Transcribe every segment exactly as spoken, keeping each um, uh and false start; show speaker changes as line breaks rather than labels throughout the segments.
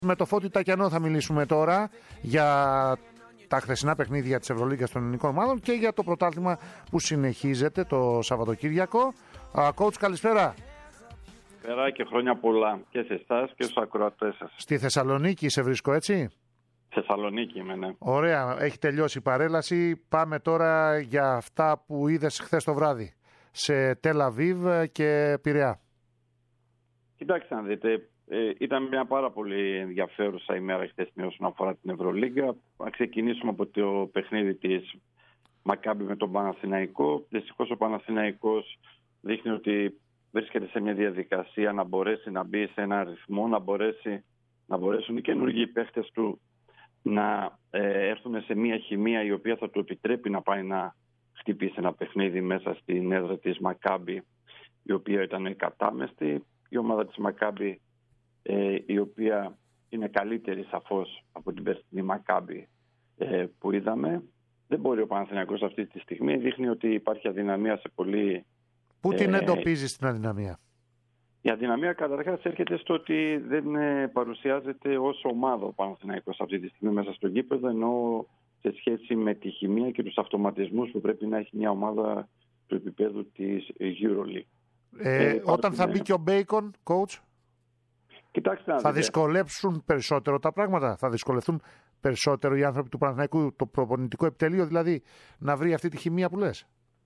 Με το Φώτη Τακιανό θα μιλήσουμε τώρα για τα χθεσινά παιχνίδια της Ευρωλίγκας των ελληνικών ομάδων και για το πρωτάθλημα που συνεχίζεται το Σαββατοκύριακο. Coach, καλησπέρα.
Καλησπέρα και χρόνια πολλά και σε εσάς και στους ακροατές σας.
Στη Θεσσαλονίκη σε βρίσκω, έτσι?
Θεσσαλονίκη είμαι, ναι.
Ωραία, έχει τελειώσει η παρέλαση. Πάμε τώρα για αυτά που είδες χθες το βράδυ σε Τελ Αβίβ και Πειραιά.
Κοιτάξτε να δείτε, ε, ήταν μια πάρα πολύ ενδιαφέρουσα ημέρα χθεσινή όσον αφορά την Ευρωλίγκα. Να ξεκινήσουμε από το παιχνίδι της Μακάμπι με τον Παναθηναϊκό. Δυστυχώς ο Παναθηναϊκός δείχνει ότι βρίσκεται σε μια διαδικασία να μπορέσει να μπει σε ένα ρυθμό, να, μπορέσει, να μπορέσουν οι καινούργιοι παίχτες του να ε, έρθουν σε μια χημεία η οποία θα του επιτρέπει να πάει να χτυπήσει ένα παιχνίδι μέσα στην έδρα της Μακάμπι, η οποία ήταν κατάμεστη. Η ομάδα της Μακάμπι, ε, η οποία είναι καλύτερη σαφώς από την περσινή Μακάμπι ε, που είδαμε. Δεν μπορεί ο Παναθηναϊκός αυτή τη στιγμή, δείχνει ότι υπάρχει αδυναμία σε πολύ...
Πού την εντοπίζεις την αδυναμία?
Η αδυναμία καταρχάς έρχεται στο ότι δεν ε, παρουσιάζεται ως ομάδα ο Παναθηναϊκός αυτή τη στιγμή μέσα στο γήπεδο, ενώ σε σχέση με τη χημεία και τους αυτοματισμούς που πρέπει να έχει μια ομάδα του επίπεδου της EuroLeague.
Ε, ε, όταν θα μπει και ο Μπέικον, coach,
κοιτάξτε,
θα δυσκολέψουν περισσότερο τα πράγματα, θα δυσκολευτούν περισσότερο οι άνθρωποι του Παναθηναϊκού, το προπονητικό επιτελείο δηλαδή, να βρει αυτή τη χημεία που λες,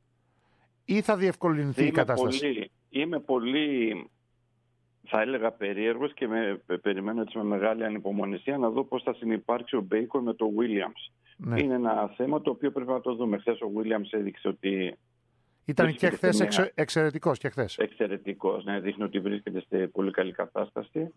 ή θα διευκολυνθεί
είμαι
η κατάσταση?
Πολύ, είμαι πολύ, θα έλεγα, περίεργος και με, περιμένω έτσι με μεγάλη ανυπομονησία να δω πώς θα συνυπάρξει ο Μπέικον με τον Williams. Ναι. Είναι ένα θέμα το οποίο πρέπει να το δούμε. Χθες ο Williams έδειξε ότι
ήταν και χθες μια... εξε... εξαιρετικός και χθες.
Εξαιρετικός, ναι, δείχνει ότι βρίσκεται σε πολύ καλή κατάσταση.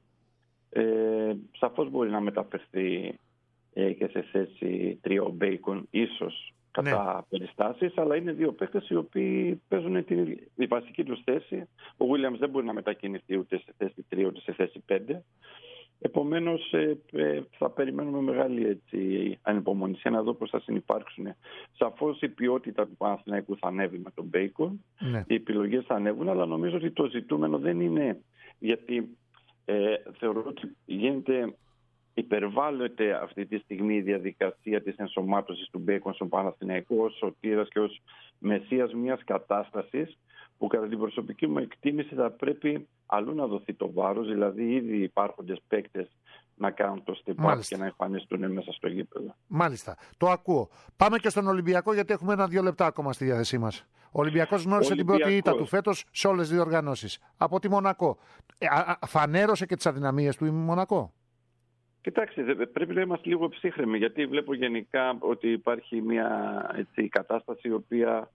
Ε, σαφώς μπορεί να μεταφερθεί ε, και σε θέση τρία ο Μπέικον, ίσως κατά ναι. περιστάσεις, αλλά είναι δύο παίκτες οι οποίοι παίζουν την η βασική τους θέση. Ο Williams δεν μπορεί να μετακινηθεί ούτε σε θέση τρία ούτε σε θέση πέντε. Επομένως ε, ε, θα περιμένουμε μεγάλη έτσι, ανυπομονησία να δω πώς θα συνυπάρξουν. Σαφώς η ποιότητα του Παναθηναϊκού θα ανέβει με τον Μπέικον, ναι. Οι επιλογές θα ανέβουν, αλλά νομίζω ότι το ζητούμενο δεν είναι, γιατί ε, θεωρώ ότι γίνεται, υπερβάλλεται αυτή τη στιγμή η διαδικασία της ενσωμάτωσης του Μπέικον στον Παναθηναϊκό ως σωτήρας και ως μεσίας μιας κατάστασης που κατά την προσωπική μου εκτίμηση θα πρέπει αλλού να δοθεί το βάρος, δηλαδή ήδη υπάρχοντες παίκτες να κάνουν το step up και να εμφανιστούν μέσα στο γήπεδο.
Μάλιστα. Το ακούω. Πάμε και στον Ολυμπιακό, γιατί έχουμε ένα-δύο λεπτά ακόμα στη διάθεσή μας. Ο Ολυμπιακός γνώρισε την πρώτη ήττα του φέτος σε όλες τις διοργανώσεις. Από τη Μονακό. Ε, α, φανέρωσε και τις αδυναμίες του η Μονακό.
Κοιτάξτε, πρέπει να είμαστε λίγο ψύχρεμοι, γιατί βλέπω γενικά ότι υπάρχει μια έτσι, κατάσταση η οποία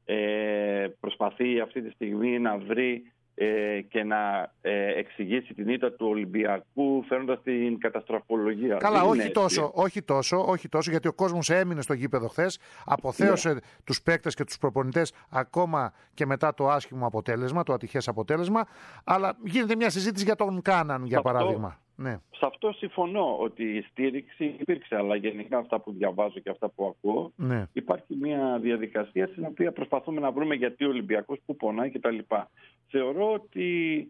ε, προσπαθεί αυτή τη στιγμή να βρει ε, και να ε, εξηγήσει την ήττα του Ολυμπιακού φέρνοντας την καταστροφολογία.
Καλά, όχι τόσο, όχι τόσο, όχι τόσο, γιατί ο κόσμος έμεινε στο γήπεδο χθες, αποθέωσε ναι. τους παίκτες και τους προπονητές ακόμα και μετά το άσχημο αποτέλεσμα, το ατυχές αποτέλεσμα, αλλά γίνεται μια συζήτηση για τον Κάναν, για
αυτό,
παράδειγμα. Ναι.
Σε αυτό συμφωνώ ότι η στήριξη υπήρξε, αλλά γενικά αυτά που διαβάζω και αυτά που ακούω, ναι. υπάρχει μια διαδικασία στην οποία προσπαθούμε να βρούμε γιατί ο Ολυμπιακός που πονάει κτλ. Θεωρώ ότι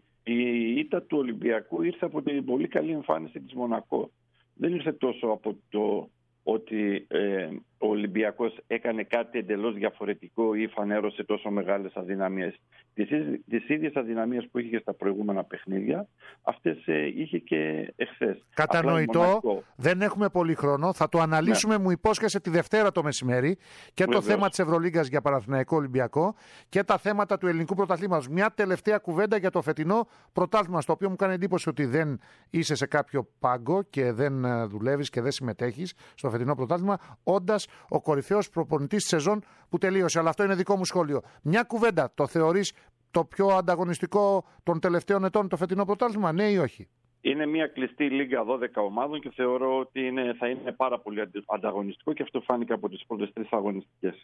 η ήττα του Ολυμπιακού ήρθε από την πολύ καλή εμφάνιση της Μονακό. Δεν ήρθε τόσο από το ότι ε, ο Ολυμπιακός έκανε κάτι εντελώς διαφορετικό ή φανέρωσε τόσο μεγάλες αδυναμίες. Τις, τις ίδιες αδυναμίες που είχε και στα προηγούμενα παιχνίδια, αυτές ε, είχε και εχθές.
Κατανοητό, δεν έχουμε πολύ χρόνο, θα το αναλύσουμε, ναι. Μου υπόσχεσαι τη Δευτέρα το μεσημέρι και Βεβαίως. Το θέμα της Ευρωλίγκας για Παναθηναϊκό Ολυμπιακό και τα θέματα του ελληνικού πρωταθλήματος. Μια τελευταία κουβέντα για το φετινό πρωτάθλημα, στο οποίο μου κάνει εντύπωση ότι δεν είσαι σε κάποιο πάγκο και δεν δουλεύεις και δεν συμμετέχεις στο φετινό πρωτάθλημα, όντας ο κορυφαίος προπονητής της σεζόν που τελείωσε. Αλλά αυτό είναι δικό μου σχόλιο. Μια κουβέντα, το θεωρείς το πιο ανταγωνιστικό των τελευταίων ετών το φετινό πρωτάθλημα, ναι ή όχι?
Είναι μια κλειστή λίγα δώδεκα ομάδων και θεωρώ ότι είναι, θα είναι πάρα πολύ ανταγωνιστικό και αυτό φάνηκε από τις πρώτες τρεις αγωνιστικές.